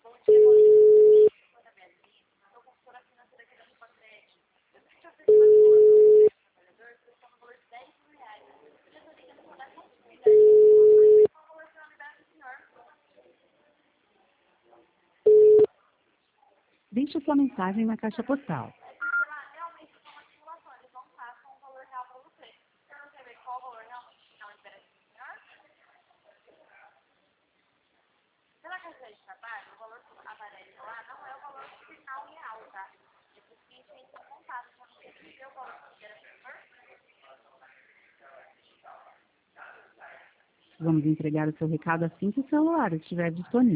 Bom dia, Maurício. Sou da Beatriz, sou consultora financeira aqui da Supacred. Eu queria te oferecer uma simulação de trabalhador que custa no valor de R$ 10.000. Eu estou ligando para dar continuidade às informações e qual o valor finalidade do senhor. Deixe sua mensagem na caixa postal. Porque lá realmente é uma simulação, eles não passam o valor real para você. O senhor não quer ver qual o valor realmente final interessa do senhor? Pela carteira de trabalho, o valor que aparece lá não é o valor final real, tá? É porque isso aí são contados, já não sei o valor que interessa do senhor. Vamos entregar o seu recado assim que o celular estiver disponível.